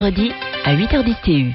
Vendredi à 8h10 TU.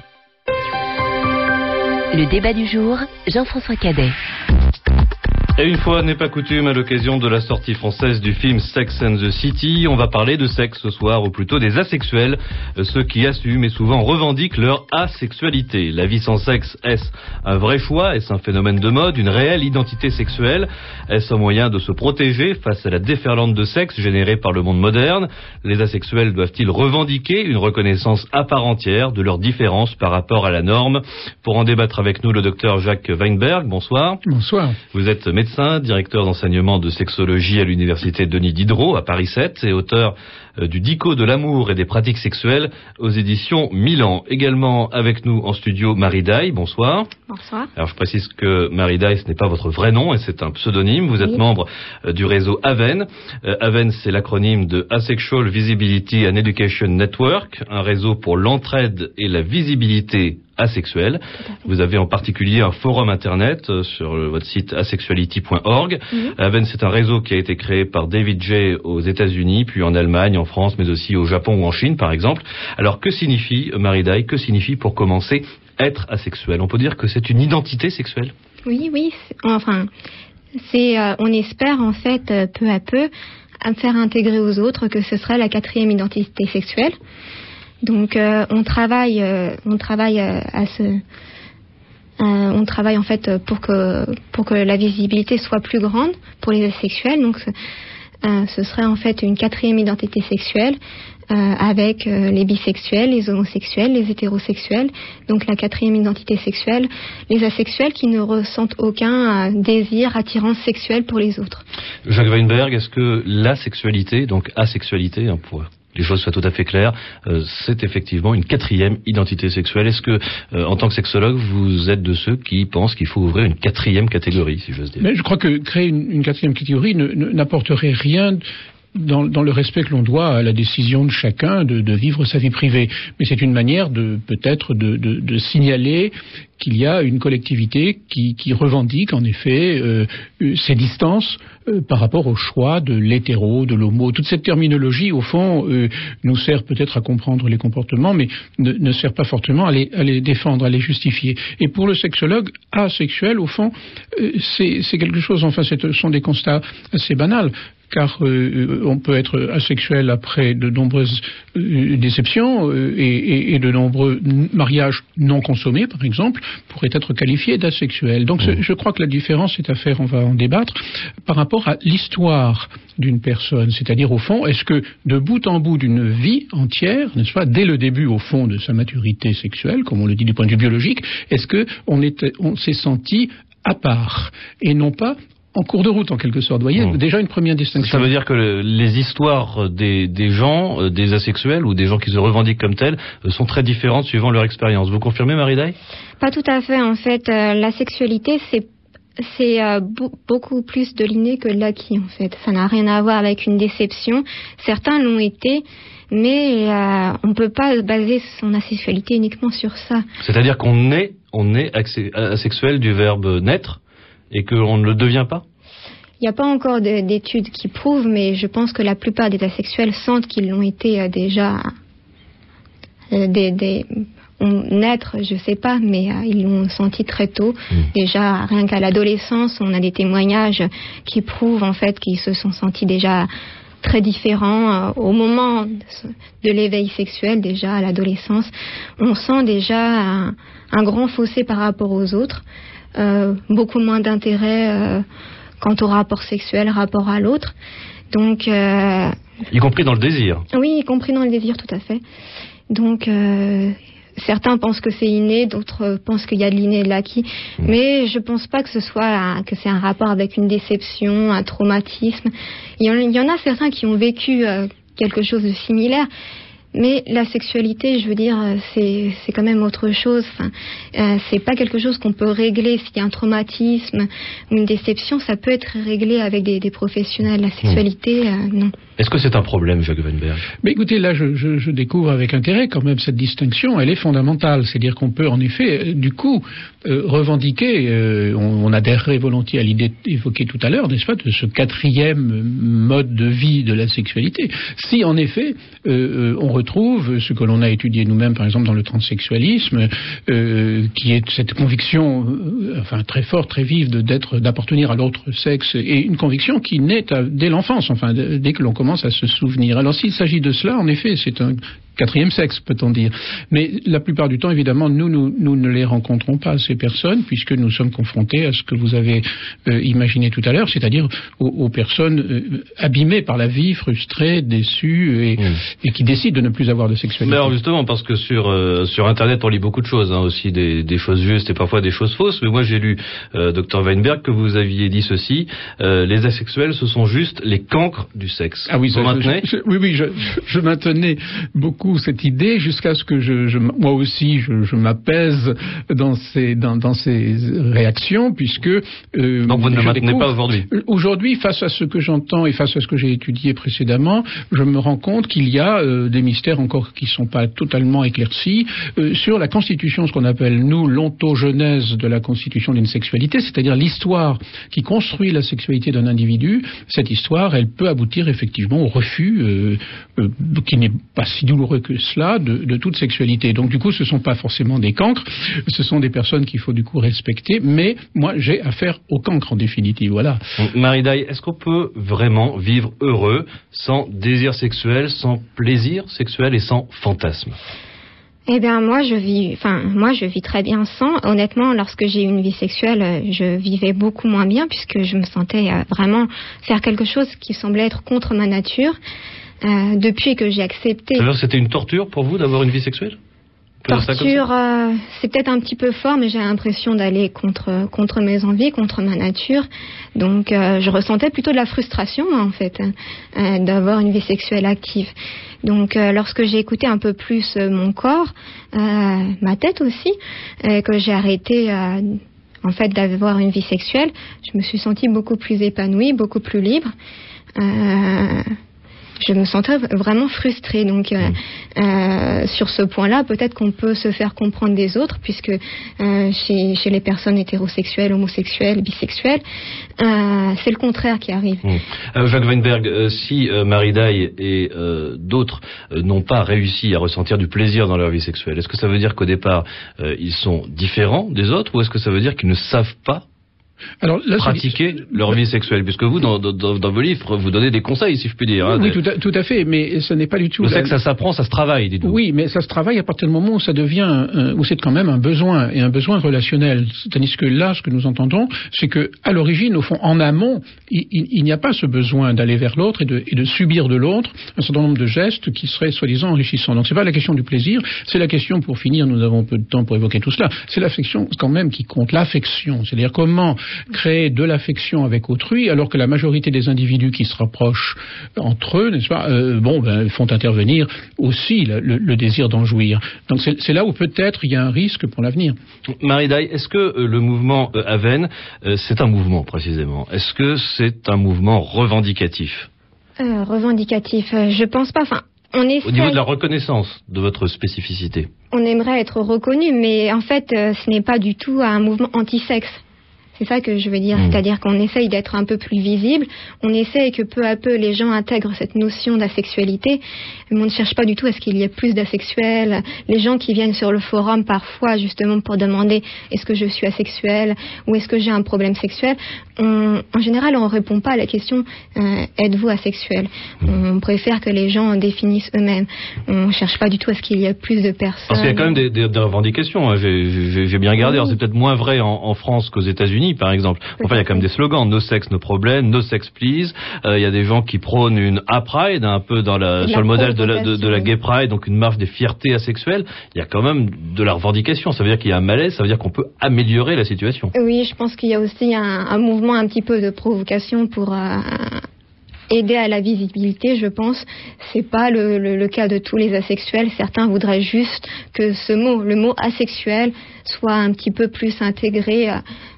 Le débat du jour, Jean-François Cadet. Et une fois n'est pas coutume, à l'occasion de la sortie française du film Sex and the City, on va parler de sexe ce soir, ou plutôt des asexuels, ceux qui assument et souvent revendiquent leur asexualité. La vie sans sexe, est-ce un vrai choix? Est-ce un phénomène de mode? Une réelle identité sexuelle? Est-ce un moyen de se protéger face à la déferlante de sexe générée par le monde moderne? Les asexuels doivent-ils revendiquer une reconnaissance à part entière de leurs différences par rapport à la norme? Pour en débattre avec nous, le docteur Jacques Weinberg, bonsoir. Bonsoir. Vous êtes médecin, directeur d'enseignement de sexologie à l'université Denis Diderot à Paris 7 et auteur du Dico de l'amour et des pratiques sexuelles aux éditions Milan. Également avec nous en studio Marie Daille, bonsoir. Bonsoir. Alors je précise que Marie Daille, ce n'est pas votre vrai nom et c'est un pseudonyme. Vous êtes membre du réseau AVEN. AVEN, c'est l'acronyme de Asexual Visibility and Education Network, un réseau pour l'entraide et la visibilité asexuelle. Vous avez en particulier un forum internet sur votre site asexuality.org. AVEN, c'est un réseau qui a été créé par David Jay aux États-Unis, puis en Allemagne, en France, mais aussi au Japon ou en Chine, par exemple. Alors, que signifie, Marie Daille, que signifie, pour commencer, être asexuel? On peut dire que c'est une identité sexuelle? Oui, on espère, en fait, peu à peu, à faire intégrer aux autres que ce serait la 4e identité sexuelle. Donc on travaille en fait pour que la visibilité soit plus grande pour les asexuels. Donc ce serait en fait une 4e identité sexuelle avec les bisexuels, les homosexuels, les hétérosexuels. Donc la 4e identité sexuelle, les asexuels qui ne ressentent aucun désir, attirance sexuelle pour les autres. Jacques Weinberg, est-ce que la sexualité, donc asexualité, pour les choses soient tout à fait claires, c'est effectivement une 4e identité sexuelle. Est-ce que, en tant que sexologue, vous êtes de ceux qui pensent qu'il faut ouvrir une 4e catégorie, si j'ose dire? Mais je crois que créer une 4e catégorie n'apporterait rien dans le respect que l'on doit à la décision de chacun de vivre sa vie privée. Mais c'est une manière peut-être de signaler qu'il y a une collectivité qui revendique en effet ses distances par rapport au choix de l'hétéro, de l'homo. Toute cette terminologie, au fond, nous sert peut-être à comprendre les comportements, mais ne sert pas fortement à les défendre, à les justifier. Et pour le sexologue, asexuel, au fond, c'est quelque chose, enfin, ce sont des constats assez banals. Car on peut être asexuel après de nombreuses déceptions et de nombreux mariages non consommés, par exemple, pourraient être qualifiés d'asexuels. Donc je crois que la différence est à faire, on va en débattre, par rapport à l'histoire d'une personne. C'est-à-dire, au fond, est-ce que de bout en bout d'une vie entière, n'est-ce pas, dès le début, au fond, de sa maturité sexuelle, comme on le dit du point de vue biologique, est-ce qu'on s'est senti à part et non pas en cours de route, en quelque sorte. Vous voyez, déjà une première distinction. Ça veut dire que les histoires des gens, des asexuels ou des gens qui se revendiquent comme tels, sont très différentes suivant leur expérience. Vous confirmez, Marie Daille? Pas tout à fait. En fait, la sexualité, c'est beaucoup plus de l'inné que de l'acquis, en fait. Ça n'a rien à voir avec une déception. Certains l'ont été, mais on ne peut pas baser son asexualité uniquement sur ça. C'est-à-dire qu'on est asexuel du verbe naître et qu'on ne le devient pas? Il n'y a pas encore d'études qui prouvent, mais je pense que la plupart des asexuels sentent qu'ils l'ont été déjà. Naître, je ne sais pas, mais ils l'ont senti très tôt. Déjà, rien qu'à l'adolescence, on a des témoignages qui prouvent en fait qu'ils se sont sentis déjà très différents au moment de l'éveil sexuel, déjà à l'adolescence. On sent déjà un grand fossé par rapport aux autres. Beaucoup moins d'intérêt quant au rapport sexuel, rapport à l'autre. Donc, y compris dans le désir. Oui, y compris dans le désir, tout à fait. Donc, certains pensent que c'est inné, d'autres pensent qu'il y a de l'inné et de l'acquis. Mais je pense pas que que c'est un rapport avec une déception, un traumatisme. Il y en a certains qui ont vécu quelque chose de similaire. Mais la sexualité, je veux dire, c'est quand même autre chose. Enfin, c'est pas quelque chose qu'on peut régler. S'il y a un traumatisme ou une déception, ça peut être réglé avec des professionnels. La sexualité, non. Est-ce que c'est un problème, Jacques Weinberg? Mais écoutez, là, je découvre avec intérêt quand même cette distinction. Elle est fondamentale. C'est-à-dire qu'on peut, en effet, du coup, revendiquer, on adhérerait volontiers à l'idée évoquée tout à l'heure, n'est-ce pas, de ce 4e mode de vie de la sexualité. Si, en effet, on retrouve ce que l'on a étudié nous-mêmes, par exemple, dans le transsexualisme, qui est cette conviction, très forte, très vive, d'appartenir à l'autre sexe, et une conviction qui naît dès l'enfance, dès que l'on commence à se souvenir. Alors, s'il s'agit de cela, en effet, c'est un quatrième sexe, peut-on dire. Mais la plupart du temps, évidemment, nous ne les rencontrons pas, ces personnes, puisque nous sommes confrontés à ce que vous avez imaginé tout à l'heure, c'est-à-dire aux personnes abîmées par la vie, frustrées, déçues, et qui décident de ne plus avoir de sexualité. Mais alors justement, parce que sur Internet, on lit beaucoup de choses, aussi des choses justes et parfois des choses fausses. Mais moi, j'ai lu, Dr Weinberg, que vous aviez dit ceci, les asexuels, ce sont juste les cancres du sexe. Ah oui, vous maintenez ? Oui, je maintenais beaucoup cette idée jusqu'à ce que moi aussi je m'apaise dans ces réactions, puisque donc vous ne le maintenez pas aujourd'hui. Aujourd'hui, face à ce que j'entends et face à ce que j'ai étudié précédemment, je me rends compte qu'il y a des mystères encore qui ne sont pas totalement éclaircis sur la constitution, ce qu'on appelle nous l'ontogenèse de la constitution d'une sexualité, c'est-à-dire l'histoire qui construit la sexualité d'un individu. Cette histoire, elle peut aboutir effectivement au refus qui n'est pas si douloureux que cela de toute sexualité. Donc du coup, ce ne sont pas forcément des cancres, ce sont des personnes qu'il faut du coup respecter, mais moi j'ai affaire aux cancres en définitive, voilà. Marie Daye, est-ce qu'on peut vraiment vivre heureux sans désir sexuel, sans plaisir sexuel et sans fantasme ? Eh bien, moi, je vis très bien sans. Honnêtement, lorsque j'ai eu une vie sexuelle, je vivais beaucoup moins bien, puisque je me sentais vraiment faire quelque chose qui semblait être contre ma nature. Depuis que j'ai accepté... Ça veut dire que c'était une torture pour vous d'avoir une vie sexuelle ? Torture, c'est peut-être un petit peu fort, mais j'ai l'impression d'aller contre mes envies, contre ma nature. Donc, je ressentais plutôt de la frustration, moi, en fait, d'avoir une vie sexuelle active. Donc, lorsque j'ai écouté un peu plus mon corps, ma tête aussi, que j'ai arrêté... en fait, d'avoir une vie sexuelle, je me suis sentie beaucoup plus épanouie, beaucoup plus libre. Je me sentais vraiment frustrée. Donc, sur ce point-là, peut-être qu'on peut se faire comprendre des autres, puisque chez les personnes hétérosexuelles, homosexuelles, bisexuelles, c'est le contraire qui arrive. Jacques Weinberg, si Marie Daye et d'autres n'ont pas réussi à ressentir du plaisir dans leur vie sexuelle, est-ce que ça veut dire qu'au départ, ils sont différents des autres, ou est-ce que ça veut dire qu'ils ne savent pas pratiquer leur vie sexuelle, puisque vous, dans vos livres, vous donnez des conseils, si je puis dire. Oui, tout à fait, mais ce n'est pas du tout... Le sexe, ça s'apprend, ça se travaille, dites-vous. Oui, mais ça se travaille à partir du moment où ça devient, où c'est quand même un besoin, et un besoin relationnel. Tandis que là, ce que nous entendons, c'est que, à l'origine, au fond, en amont, il n'y a pas ce besoin d'aller vers l'autre et de subir de l'autre un certain nombre de gestes qui seraient soi-disant enrichissants. Donc c'est pas la question du plaisir, c'est la question, pour finir, nous avons peu de temps pour évoquer tout cela, c'est l'affection quand même qui compte, l'affection. C'est-à-dire comment créer de l'affection avec autrui, alors que la majorité des individus qui se rapprochent entre eux, n'est-ce pas, font intervenir aussi le désir d'en jouir. Donc c'est là où peut-être il y a un risque pour l'avenir. Marie Daye, est-ce que le mouvement Aven, c'est un mouvement précisément ? Est-ce que c'est un mouvement revendicatif ? Revendicatif, je pense pas. On essaie... Au niveau de la reconnaissance de votre spécificité. On aimerait être reconnu, mais en fait, ce n'est pas du tout un mouvement anti-sexe. C'est ça que je veux dire, c'est-à-dire qu'on essaye d'être un peu plus visible, on essaye que peu à peu les gens intègrent cette notion d'asexualité, mais on ne cherche pas du tout à ce qu'il y ait plus d'asexuels. Les gens qui viennent sur le forum parfois justement pour demander est-ce que je suis asexuel ou est-ce que j'ai un problème sexuel, en général on ne répond pas à la question êtes-vous asexuel. On préfère que les gens définissent eux-mêmes. On ne cherche pas du tout à ce qu'il y ait plus de personnes. Parce qu'il y a quand même des revendications, hein. J'ai bien regardé, alors c'est peut-être moins vrai en France qu'aux États-Unis par exemple. Enfin, il y a quand même des slogans, no sex, no problème, no sex please. Il y a des gens qui prônent une A-Pride, un peu sur le modèle de la Gay Pride, donc une marche des fiertés asexuelles. Il y a quand même de la revendication. Ça veut dire qu'il y a un malaise, ça veut dire qu'on peut améliorer la situation. Oui, je pense qu'il y a aussi un mouvement un petit peu de provocation pour aider à la visibilité, je pense. C'est pas le cas de tous les asexuels. Certains voudraient juste que le mot asexuel soit un petit peu plus intégré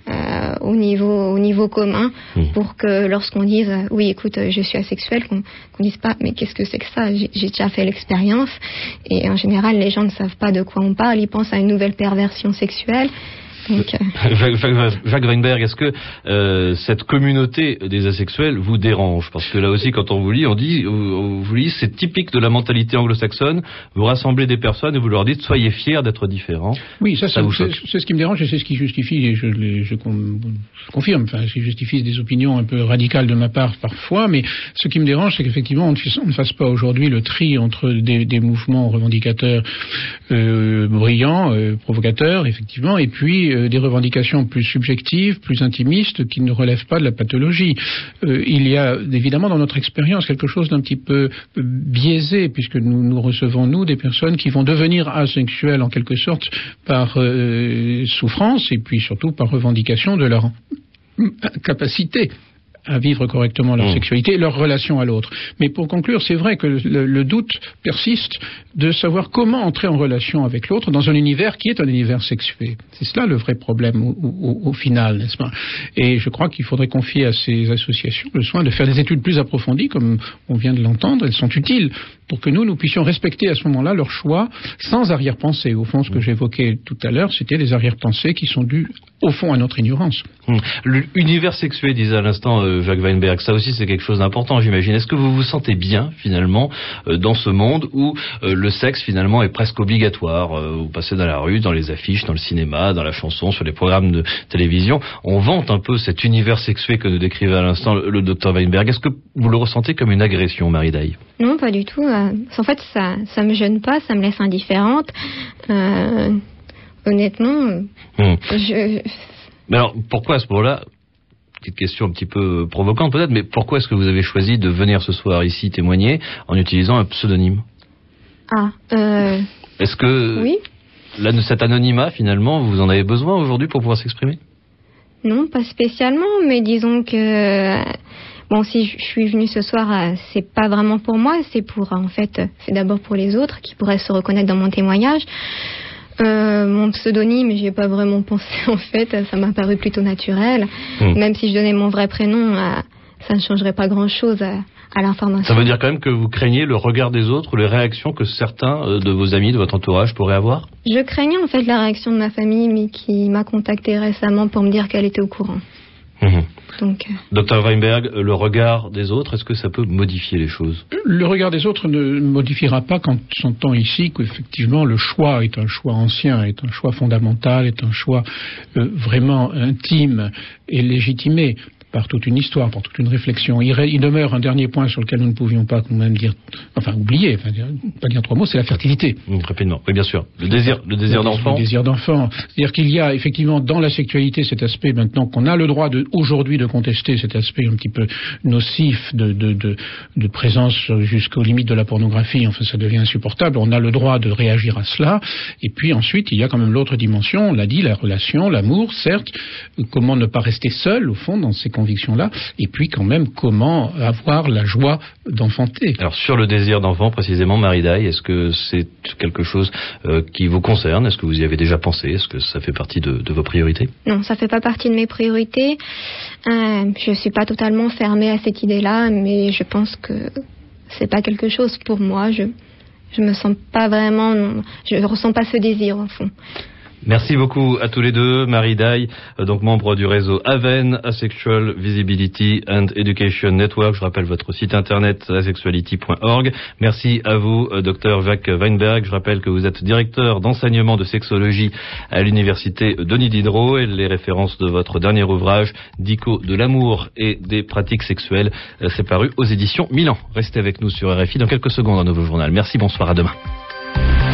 au niveau commun, pour que lorsqu'on dise oui, écoute, je suis asexuel, qu'on dise pas mais qu'est-ce que c'est que ça, j'ai déjà fait l'expérience. Et en général, les gens ne savent pas de quoi on parle, ils pensent à une nouvelle perversion sexuelle. Donc, Jacques Weinberg, est-ce que cette communauté des asexuels vous dérange? Parce que là aussi, quand on vous lit, on vous lit, c'est typique de la mentalité anglo-saxonne. Vous rassemblez des personnes et vous leur dites soyez fiers d'être différents. Oui, ça c'est ce qui me dérange et c'est ce qui justifie, et je confirme, enfin, ce qui justifie des opinions un peu radicales de ma part parfois, mais ce qui me dérange, c'est qu'effectivement, on ne fasse pas aujourd'hui le tri entre des mouvements revendicateurs brillants, provocateurs, effectivement, et puis des revendications plus subjectives, plus intimistes, qui ne relèvent pas de la pathologie. Il y a évidemment dans notre expérience quelque chose d'un petit peu biaisé, puisque nous recevons, nous, des personnes qui vont devenir asexuelles en quelque sorte par souffrance et puis surtout par revendication de leur capacité à vivre correctement leur sexualité et leur relation à l'autre. Mais pour conclure, c'est vrai que le doute persiste de savoir comment entrer en relation avec l'autre dans un univers qui est un univers sexué. C'est cela le vrai problème au final, n'est-ce pas? Et je crois qu'il faudrait confier à ces associations le soin de faire des études plus approfondies, comme on vient de l'entendre. Elles sont utiles pour que nous puissions respecter à ce moment-là leur choix sans arrière-pensée. Au fond, ce que j'évoquais tout à l'heure, c'était des arrière-pensées qui sont dues, au fond, à notre ignorance. L'univers sexué, disait à l'instant Jacques Weinberg, ça aussi c'est quelque chose d'important, j'imagine. Est-ce que vous vous sentez bien, finalement, dans ce monde où le sexe, finalement, est presque obligatoire? Vous passez dans la rue, dans les affiches, dans le cinéma, dans la chanson, sur les programmes de télévision. On vante un peu cet univers sexué que nous décrivait à l'instant le docteur Weinberg. Est-ce que vous le ressentez comme une agression, Marie Daille? Non, pas du tout. En fait, ça me gêne pas, ça me laisse indifférente. Honnêtement, Mais alors, pourquoi à ce moment-là, petite question un petit peu provocante peut-être, mais pourquoi est-ce que vous avez choisi de venir ce soir ici témoigner en utilisant un pseudonyme? Est-ce que oui. Cet anonymat, finalement, vous en avez besoin aujourd'hui pour pouvoir s'exprimer? Non, pas spécialement, mais disons que... Bon, si je suis venue ce soir, c'est pas vraiment pour moi, c'est d'abord pour les autres qui pourraient se reconnaître dans mon témoignage. Mon pseudonyme, j'y ai pas vraiment pensé en fait, ça m'a paru plutôt naturel. Même si je donnais mon vrai prénom, ça ne changerait pas grand-chose à l'information. Ça veut dire quand même que vous craignez le regard des autres, les réactions que certains de vos amis, de votre entourage pourraient avoir? Je craignais en fait la réaction de ma famille, mais qui m'a contactée récemment pour me dire qu'elle était au courant. Donc, Dr Weinberg, le regard des autres, est-ce que ça peut modifier les choses? Le regard des autres ne modifiera pas quand on entend ici qu'effectivement le choix est un choix ancien, est un choix fondamental, est un choix vraiment intime et légitimé par toute une histoire, par toute une réflexion. Il demeure un dernier point sur lequel nous ne pouvions pas quand même oublier, pas dire trois mots, c'est la fertilité. Rapidement, oui bien sûr. Le désir d'enfant. Le désir d'enfant. C'est-à-dire qu'il y a effectivement dans la sexualité cet aspect maintenant qu'on a le droit aujourd'hui de contester, cet aspect un petit peu nocif de présence jusqu'aux limites de la pornographie. Enfin, ça devient insupportable. On a le droit de réagir à cela. Et puis ensuite, il y a quand même l'autre dimension. On l'a dit, la relation, l'amour, certes. Comment ne pas rester seul au fond dans ces convictions-là, et puis quand même comment avoir la joie d'enfanter. Alors sur le désir d'enfant précisément, Marie Daille, est-ce que c'est quelque chose qui vous concerne? Est-ce que vous y avez déjà pensé? Est-ce que ça fait partie de vos priorités? Non, ça fait pas partie de mes priorités. Je suis pas totalement fermée à cette idée-là, mais je pense que c'est pas quelque chose pour moi. Je me sens pas vraiment, je ressens pas ce désir au fond. Merci beaucoup à tous les deux. Marie Daille, donc membre du réseau AVEN, Asexual Visibility and Education Network. Je rappelle votre site internet asexuality.org. Merci à vous, Dr Jacques Weinberg. Je rappelle que vous êtes directeur d'enseignement de sexologie à l'université Denis Diderot et les références de votre dernier ouvrage, Dico de l'amour et des pratiques sexuelles, c'est paru aux éditions Milan. Restez avec nous sur RFI dans quelques secondes, un nouveau journal. Merci, bonsoir, à demain.